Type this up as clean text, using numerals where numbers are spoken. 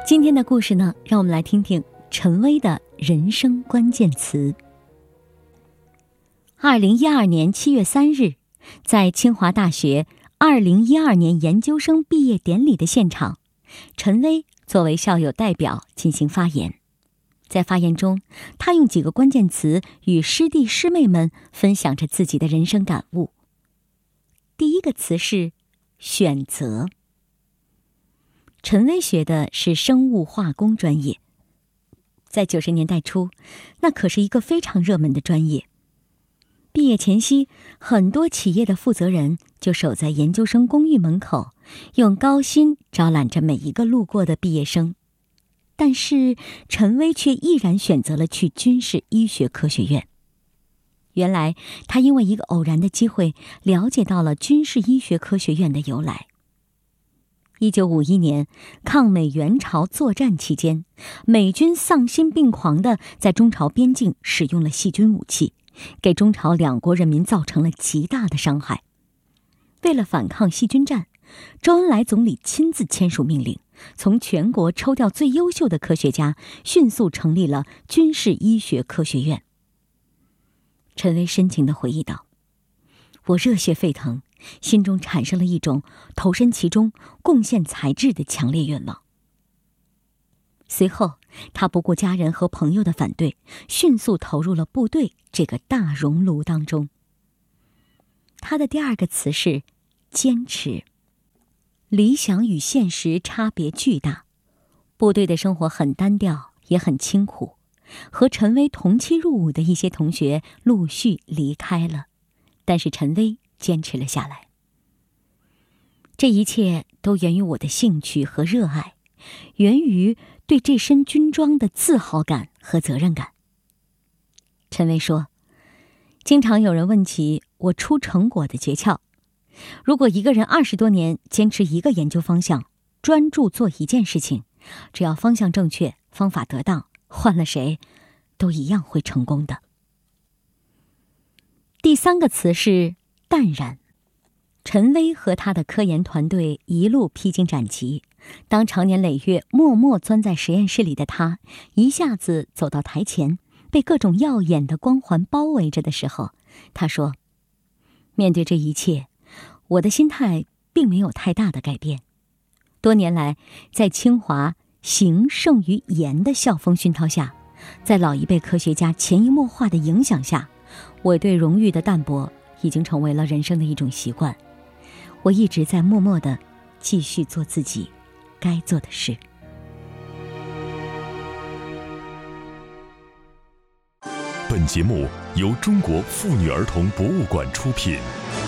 今天的故事呢，让我们来听听陈薇的人生关键词。2012年7月3日，在清华大学2012年研究生毕业典礼的现场，陈薇作为校友代表进行发言。在发言中，她用几个关键词与师弟师妹们分享着自己的人生感悟。第一个词是选择。陈薇学的是生物化工专业，在90年代初，那可是一个非常热门的专业。毕业前夕，很多企业的负责人就守在研究生公寓门口，用高薪招揽着每一个路过的毕业生。但是陈薇却毅然选择了去军事医学科学院。原来她因为一个偶然的机会，了解到了军事医学科学院的由来。1951年，抗美援朝作战期间，美军丧心病狂地在中朝边境使用了细菌武器，给中朝两国人民造成了极大的伤害。为了反抗细菌战，周恩来总理亲自签署命令，从全国抽调最优秀的科学家，迅速成立了军事医学科学院。陈薇深情地回忆道：“我热血沸腾，心中产生了一种投身其中、贡献才智的强烈愿望。”随后，他不顾家人和朋友的反对，迅速投入了部队这个大熔炉当中。他的第二个词是坚持。理想与现实差别巨大，部队的生活很单调，也很清苦。和陈薇同期入伍的一些同学陆续离开了，但是陈薇坚持了下来。这一切都源于我的兴趣和热爱，源于对这身军装的自豪感和责任感。陈薇说，经常有人问起我出成果的诀窍。如果一个人20多年坚持一个研究方向，专注做一件事情，只要方向正确，方法得当，换了谁都一样会成功的。第三个词是淡然。陈薇和他的科研团队一路披荆斩棘，当长年累月默默钻在实验室里的他，一下子走到台前，被各种耀眼的光环包围着的时候，他说，面对这一切，我的心态并没有太大的改变。多年来，在清华行胜于言的校风熏陶下，在老一辈科学家潜移默化的影响下，我对荣誉的淡泊已经成为了人生的一种习惯。我一直在默默地继续做自己该做的事。 本节目由中国妇女儿童博物馆出品。